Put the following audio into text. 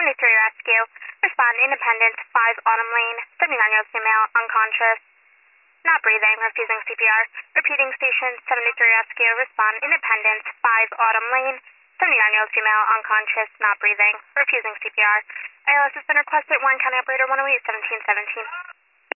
73 rescue. Respond Independence 5 Autumn Lane, 79-year-old female, unconscious, not breathing, refusing CPR. Repeating station 73 rescue. Respond Independence 5 Autumn Lane, 79-year-old female, unconscious, not breathing, refusing CPR. ALS has been requested. Warren County Operator 108 1717.